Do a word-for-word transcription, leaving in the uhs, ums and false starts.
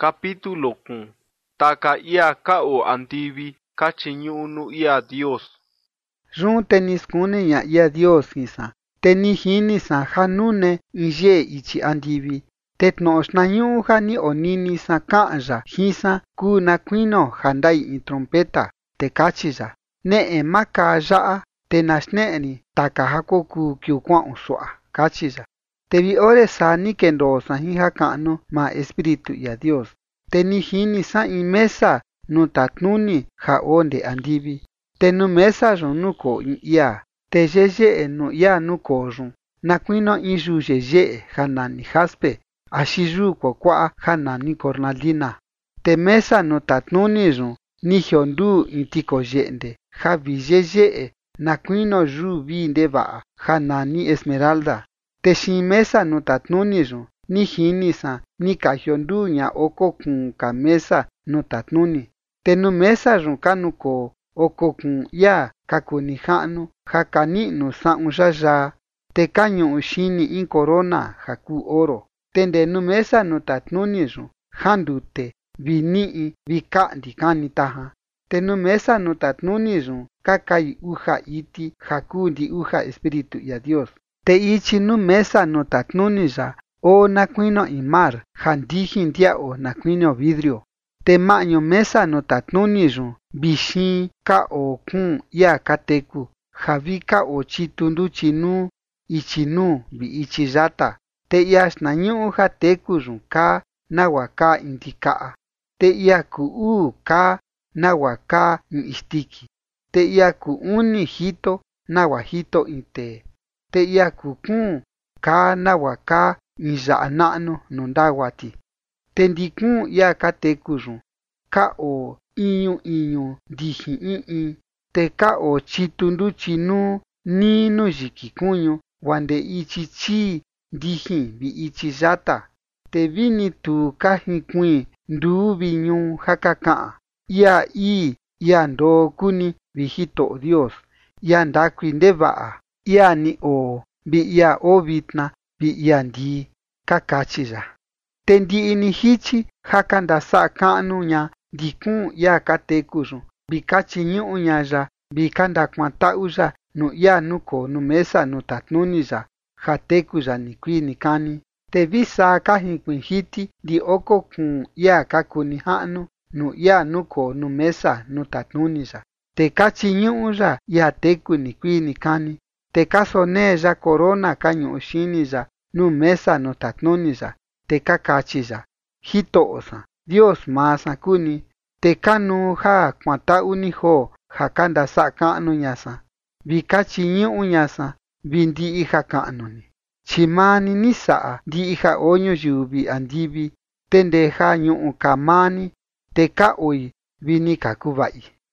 Capítulo kun. Taka ia ka o andivi kachiñunu ia Dios. Run teniskune ya ia Dios isa. Teni hini sa hanune inje ichi andivi. Tetnoshna nyuha ni onini sa kanja hisa ku na kwino handai in trompeta te kachiza. Ne e maka jaa te nashneni taka hakoku kyukwa uswa kachiza. Te vi ore sa ni kendo sa hiha kano ma espiritu ya Dios. Teni hini sa imesa nu tatnuni ha onde andivi. Te nu mesa ron nuko in ia. Te yeye nu ia nuko ron. Na kwino inju yeye hanani jaspe. Ashiju kwa kwa hanani cornalina. Te mesa nu tatnuni ron ni hiondu intiko yende. Javi yeye na kwino ju vi ndeva hanani esmeralda. Te shi mesa nu tatnuni ron ni hini sa ni ka hiondu nya oko kun ka mesa nu tatnuni. Te nu mesa ron kanuko oko kun ya kakuni hanu hakani nu sa unjaya. Te kanyo ushini in corona haku oro. Tende nu mesa nu tatnuni ron handute vini vika ndikani taha. Te nu mesa nu tatnuni ron kakai uja iti haku ndi uja espiritu ya Dios. Te ichi nu mesa nu tatnuni ya o nakwino imar handiji ndia o nakwino vidrio. Te maño mesa no tatnuni ron bishin ka o kun ya kateku javika o chitundu chinu ichinu bi ichiyata. Te ias na nyu jateku ron ka nawaka indika. Te iaku u ka nawaka istiki. Te iaku uni hito nawahito inte. Te iaku kun ka nawaka inya nanu nondawati. Tendikun ya kateku ron ka o inyu inyu dihi ii. Te ka o chitundu chinu ninu yikikunyu wande ichi chi dihi bi ichi yata. Te vini tu kahikui ndu viñu hakaka. Ya i ya ndo kuni vijito Dios. Ya ndakui ndevaa. Ya ni o bi ya o vitna bi ya ndi kakachiya. Tendi ini hichi hakanda sa kanu nya dikun ya kateku ron. Bikachi nyu nya ya bikanda kwanta uya no ya nuko nu mesa nu tatnuni ya. Hateku ya ni kui ni kani. Te visa kahin kuin hiti di oko kun ya kakuni hanu nu ya nuko nu mesa nu tatnuni ya. Te kachi nyu ya ya teku ni kui ni kani. Te kasone ya corona kanyu ushini ya nu mesa nu tatnuni ya. Te kakachi ya hito osa Dios masa kuni. Te kanu ha kwanta uniho hakanda sa kanu nyasa. Bikachi nyu nyasa bindi iha kanuni. Chimani ni saa di iha onyo yubi andivi. Tende ha nyu kamani te ka oi vini kakubai.